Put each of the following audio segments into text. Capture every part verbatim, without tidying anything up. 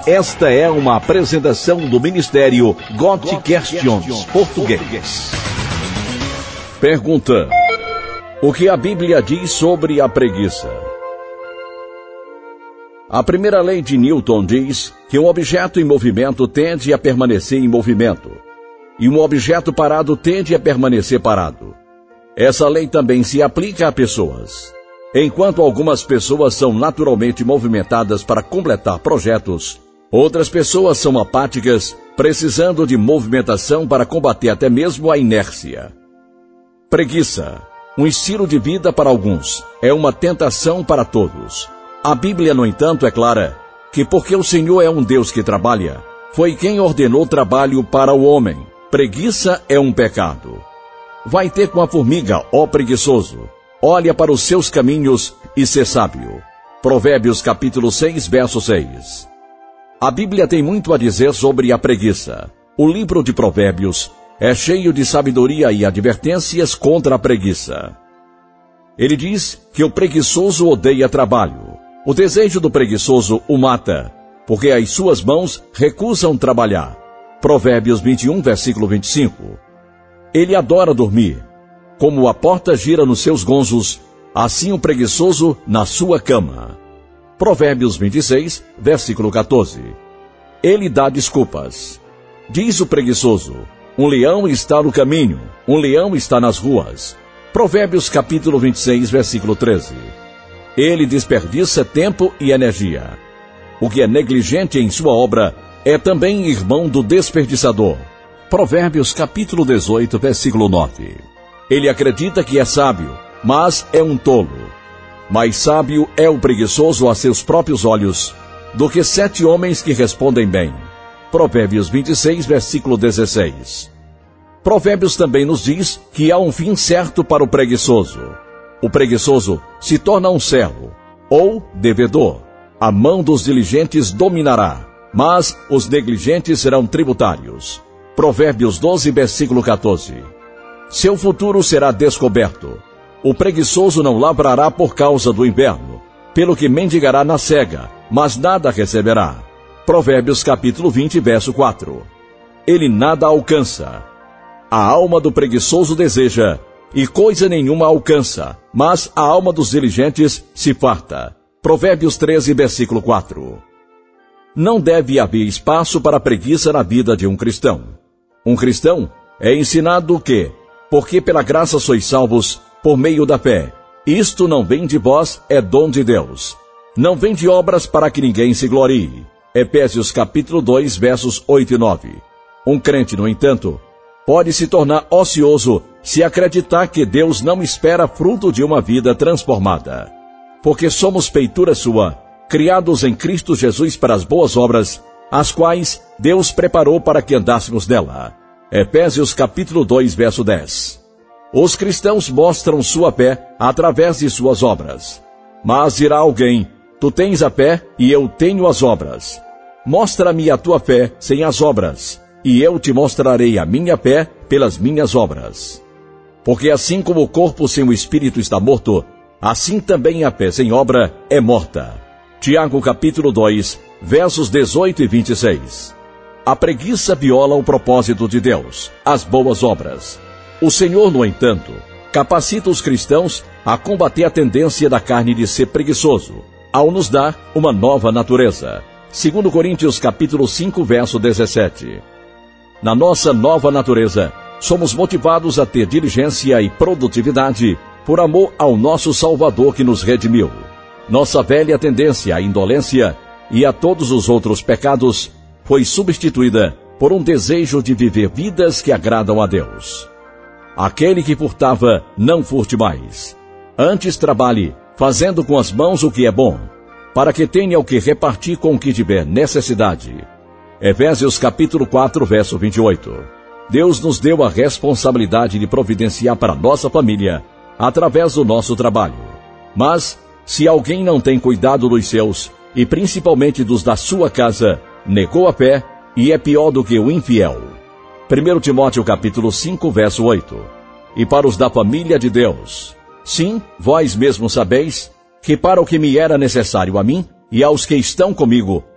Esta é uma apresentação do Ministério God Questions Português. Pergunta: o que a Bíblia diz sobre a preguiça? A primeira lei de Newton diz que um objeto em movimento tende a permanecer em movimento, e um objeto parado tende a permanecer parado. Essa lei também se aplica a pessoas. Enquanto algumas pessoas são naturalmente movimentadas para completar projetos, outras pessoas são apáticas, precisando de movimentação para combater até mesmo a inércia. Preguiça, um estilo de vida para alguns, é uma tentação para todos. A Bíblia, no entanto, é clara que porque o Senhor é um Deus que trabalha, foi quem ordenou trabalho para o homem. Preguiça é um pecado. Vai ter com a formiga, ó preguiçoso. Olha para os seus caminhos e sê sábio. Provérbios capítulo seis, verso seis. A Bíblia tem muito a dizer sobre a preguiça. O livro de Provérbios é cheio de sabedoria e advertências contra a preguiça. Ele diz que o preguiçoso odeia trabalho. O desejo do preguiçoso o mata, porque as suas mãos recusam trabalhar. Provérbios vinte e um, versículo vinte e cinco. Ele adora dormir. Como a porta gira nos seus gonzos, assim o preguiçoso na sua cama. Provérbios vinte e seis, versículo quatorze. Ele dá desculpas. Diz o preguiçoso: um leão está no caminho, um leão está nas ruas. Provérbios capítulo vinte e seis, versículo treze. Ele desperdiça tempo e energia. O que é negligente em sua obra é também irmão do desperdiçador. Provérbios capítulo dezoito, versículo nove. Ele acredita que é sábio, mas é um tolo. Mais sábio é o preguiçoso a seus próprios olhos do que sete homens que respondem bem. Provérbios vinte e seis, versículo dezesseis. Provérbios também nos diz que há um fim certo para o preguiçoso. O preguiçoso se torna um servo, ou devedor. A mão dos diligentes dominará, mas os negligentes serão tributários. Provérbios doze, versículo quatorze. Seu futuro será descoberto. O preguiçoso não lavrará por causa do inverno, pelo que mendigará na cega, mas nada receberá. Provérbios capítulo vinte, verso quatro. Ele nada alcança. A alma do preguiçoso deseja, e coisa nenhuma alcança, mas a alma dos diligentes se farta. Provérbios treze, versículo quatro. Não deve haver espaço para preguiça na vida de um cristão. Um cristão é ensinado que, porque pela graça sois salvos, por meio da fé. Isto não vem de vós, é dom de Deus. Não vem de obras para que ninguém se glorie. Efésios capítulo dois, versos oito e nove. Um crente, no entanto, pode se tornar ocioso se acreditar que Deus não espera fruto de uma vida transformada. Porque somos feitura sua, criados em Cristo Jesus para as boas obras, as quais Deus preparou para que andássemos nela. Efésios capítulo dois, verso dez. Os cristãos mostram sua fé através de suas obras. Mas dirá alguém: tu tens a fé e eu tenho as obras. Mostra-me a tua fé sem as obras, e eu te mostrarei a minha fé pelas minhas obras. Porque assim como o corpo sem o espírito está morto, assim também a fé sem obra é morta. Tiago capítulo dois, versos dezoito e vinte e seis. A preguiça viola o propósito de Deus, as boas obras. O Senhor, no entanto, capacita os cristãos a combater a tendência da carne de ser preguiçoso, ao nos dar uma nova natureza. Segundo Coríntios capítulo cinco, verso dezessete. Na nossa nova natureza, somos motivados a ter diligência e produtividade por amor ao nosso Salvador que nos redimiu. Nossa velha tendência à indolência e a todos os outros pecados foi substituída por um desejo de viver vidas que agradam a Deus. Aquele que furtava, não furte mais. Antes trabalhe, fazendo com as mãos o que é bom, para que tenha o que repartir com o que tiver necessidade. Efésios capítulo quatro, verso vinte e oito. Deus nos deu a responsabilidade de providenciar para nossa família, através do nosso trabalho. Mas, se alguém não tem cuidado dos seus, e principalmente dos da sua casa, negou a fé e é pior do que o infiel. primeiro Timóteo capítulo cinco, verso oito. E para os da família de Deus: sim, vós mesmos sabeis que para o que me era necessário a mim e aos que estão comigo,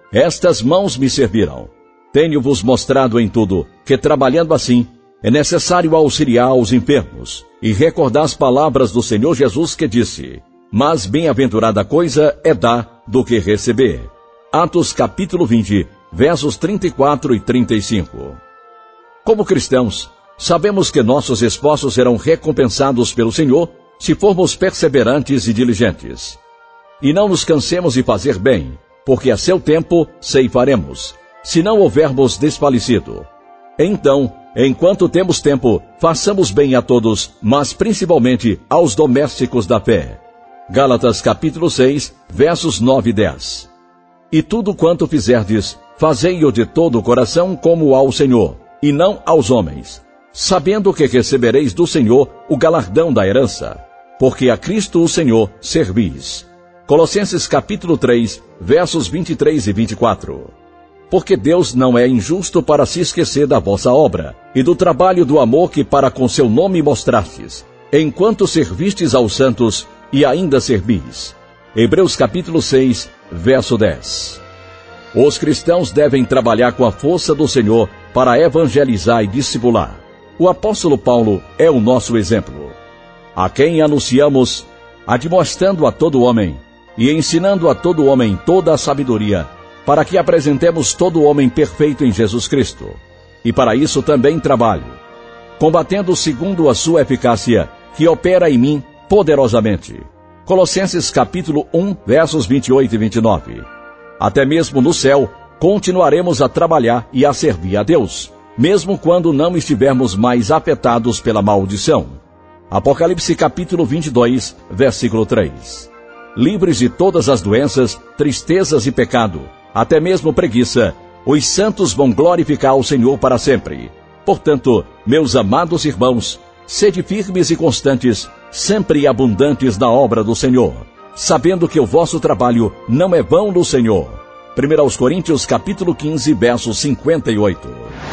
Estas mãos me serviram. Tenho-vos mostrado em tudo que, trabalhando assim, é necessário auxiliar os enfermos e recordar as palavras do Senhor Jesus que disse: mas bem-aventurada coisa é dar do que receber. Atos capítulo vinte, versos trinta e quatro e trinta e cinco. Como cristãos, sabemos que nossos esforços serão recompensados pelo Senhor se formos perseverantes e diligentes. E não nos cansemos de fazer bem, porque a seu tempo ceifaremos, se não houvermos desfalecido. Então, enquanto temos tempo, façamos bem a todos, mas principalmente aos domésticos da fé. Gálatas capítulo seis, versos nove e dez. E tudo quanto fizerdes, fazei-o de todo o coração como ao Senhor, e não aos homens, sabendo que recebereis do Senhor o galardão da herança, porque a Cristo o Senhor servis. Colossenses capítulo três, versos vinte e três e vinte e quatro. Porque Deus não é injusto para se esquecer da vossa obra, e do trabalho do amor que para com seu nome mostrastes, enquanto servistes aos santos, e ainda servis. Hebreus capítulo seis, verso dez. Os cristãos devem trabalhar com a força do Senhor para evangelizar e discipular. O apóstolo Paulo é o nosso exemplo, a quem anunciamos, admoestando a todo homem e ensinando a todo homem toda a sabedoria, para que apresentemos todo homem perfeito em Jesus Cristo. E para isso também trabalho, combatendo segundo a sua eficácia, que opera em mim poderosamente. Colossenses capítulo um, versos vinte e oito e vinte e nove. Até mesmo no céu, continuaremos a trabalhar e a servir a Deus, mesmo quando não estivermos mais afetados pela maldição. Apocalipse capítulo vinte e dois, versículo três. Livres de todas as doenças, tristezas e pecado, até mesmo preguiça, os santos vão glorificar o Senhor para sempre. Portanto, meus amados irmãos, sede firmes e constantes, sempre abundantes na obra do Senhor, sabendo que o vosso trabalho não é vão no Senhor. primeira aos Coríntios capítulo quinze, verso cinquenta e oito.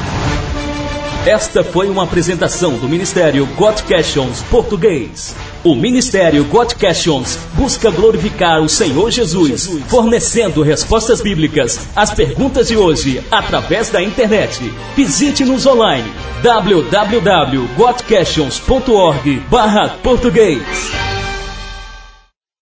Esta foi uma apresentação do Ministério God Questions Português. O Ministério God Questions busca glorificar o Senhor Jesus, fornecendo respostas bíblicas às perguntas de hoje através da internet. Visite-nos online w w w ponto god questions ponto org barra português.